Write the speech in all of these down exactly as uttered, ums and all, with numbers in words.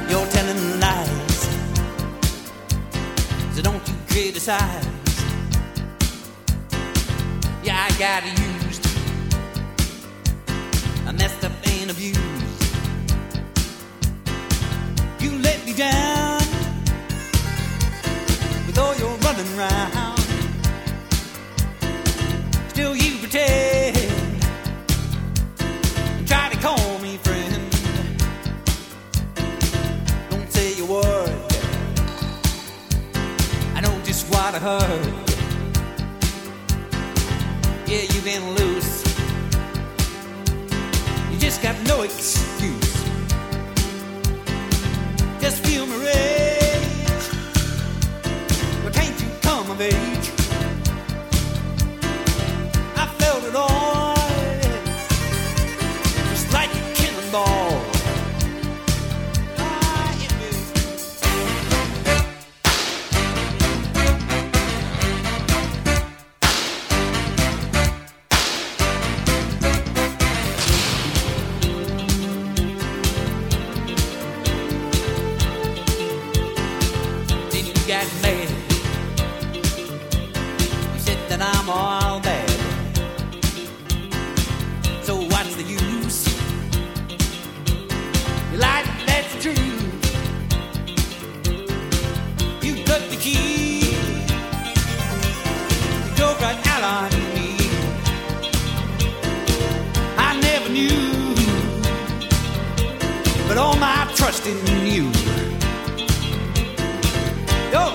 You're telling lies, so don't you criticize. Yeah, I got used, I messed up and abused. You let me down with all your running round. Still you pretend and try to call me friend. Don't say a word, I know just what I heard. Yeah, you've been loose, you just got no excuse. Just feel my rage, but can't you come of age? I felt it all, just like a cannonball. Ah, hit me. Then you got mad, you said that I'm all bad. So what's the use? You lied, that's true. You took the key, you drove right out on me. I never knew, but all my trust in you. Yo.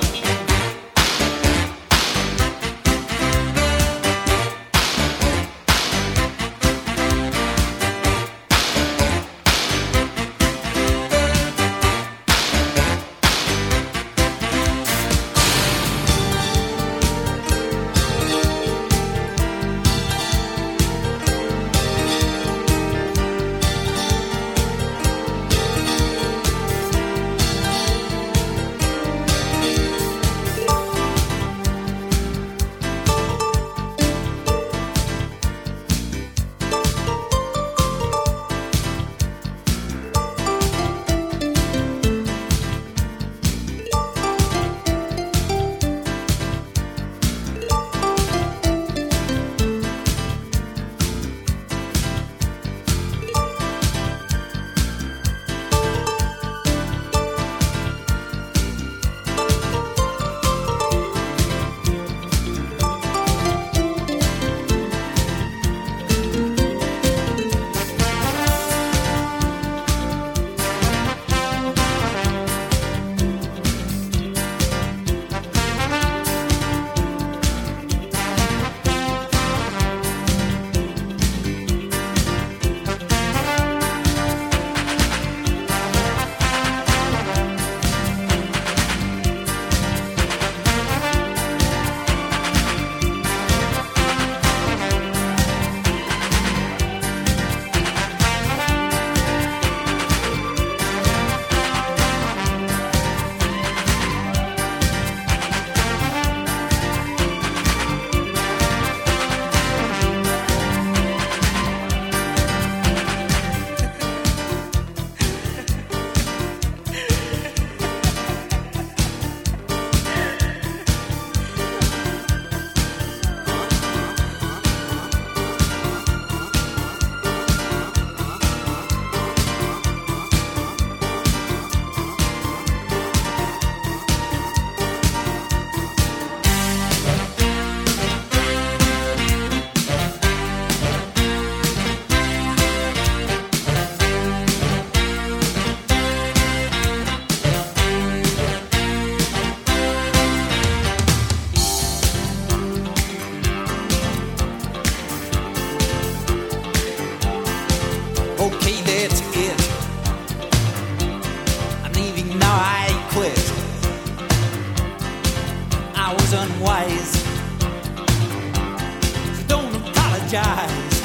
apologize.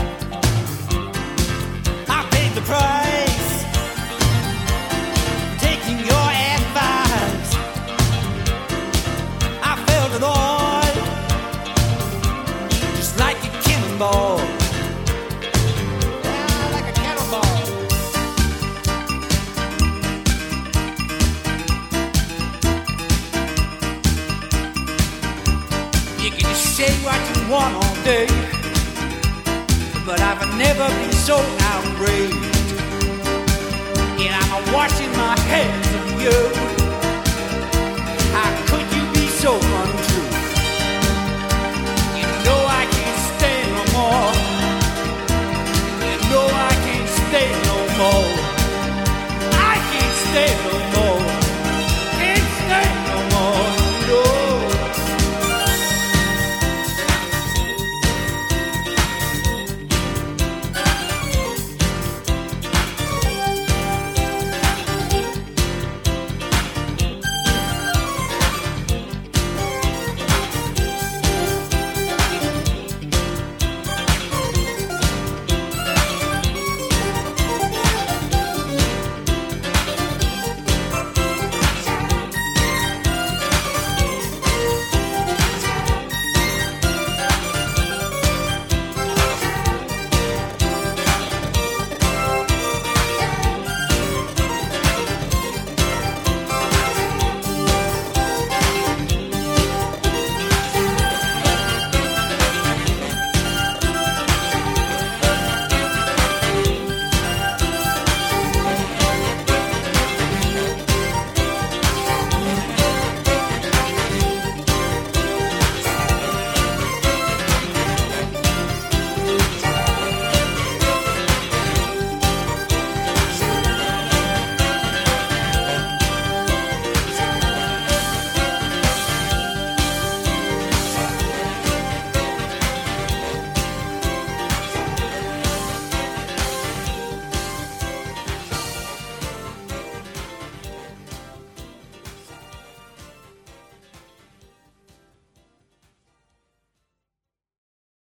I paid the price, taking your advice. I felt it all, just like a cannonball. Yeah, like a cannonball. say what you want all day, but I've never been so outraged. And I'm washing my hands of you.